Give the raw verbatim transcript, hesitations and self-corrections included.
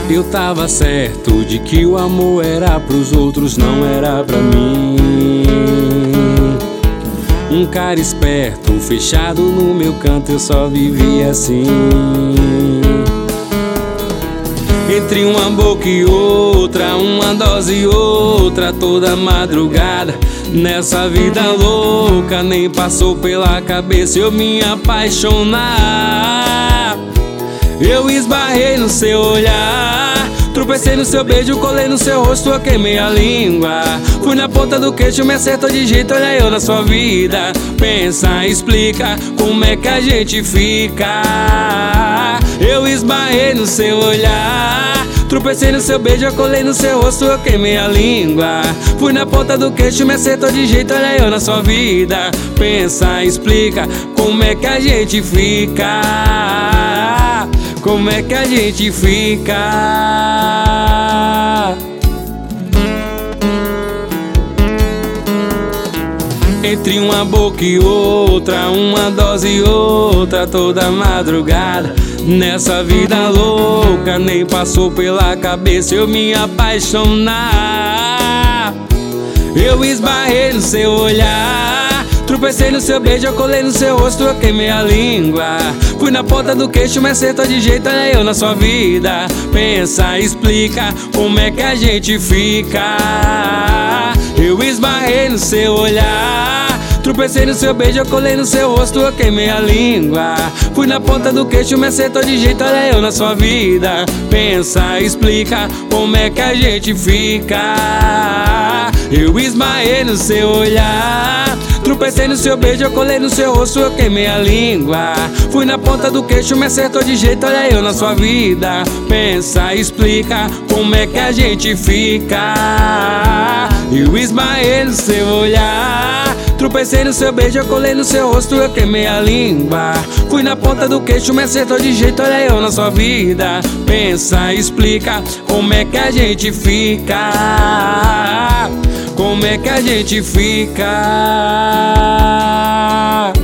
Eu tava certo de que o amor era pros outros, não era pra mim. Um cara esperto, fechado no meu canto, eu só vivia assim. Entre uma boca e outra, uma dose e outra, toda madrugada. Nessa vida louca, nem passou pela cabeça eu me apaixonar. Eu esbarrei no seu olhar, tropecei no seu beijo, colei no seu rosto, eu queimei a língua. Fui na ponta do queixo, me acertou de jeito, olha eu na sua vida. Pensa, explica, como é que a gente fica. Eu esbarrei no seu olhar, tropecei no seu beijo, eu colei no seu rosto, eu queimei a língua. Fui na ponta do queixo, me acertou de jeito, olha eu na sua vida. Pensa, explica, como é que a gente fica. Como é que a gente fica? Entre uma boca e outra, uma dose e outra, toda madrugada. Nessa vida louca, nem passou pela cabeça eu me apaixonar. Eu esbarrei no seu olhar, tropecei no seu beijo, eu colei no seu rosto, eu queimei a língua. Fui na ponta do queixo, me acertou de jeito, olha eu na sua vida. Pensa, explica, como é que a gente fica. Eu esbarrei no seu olhar, tropecei no seu beijo, eu colei no seu rosto, eu queimei a língua. Fui na ponta do queixo, me acertou de jeito, olha eu na sua vida. Pensa, explica, como é que a gente fica. Eu esbarrei no seu olhar, tropecei no seu beijo, eu colei no seu rosto, eu queimei a língua. Fui na ponta do queixo, me acertou de jeito, olha eu na sua vida. Pensa, explica, como é que a gente fica. Eu esbarrei no seu olhar, tropecei no seu beijo, eu colei no seu rosto, eu queimei a língua. Fui na ponta do queixo, me acertou de jeito, olha eu na sua vida. Pensa, explica, como é que a gente fica. Como é que a gente fica?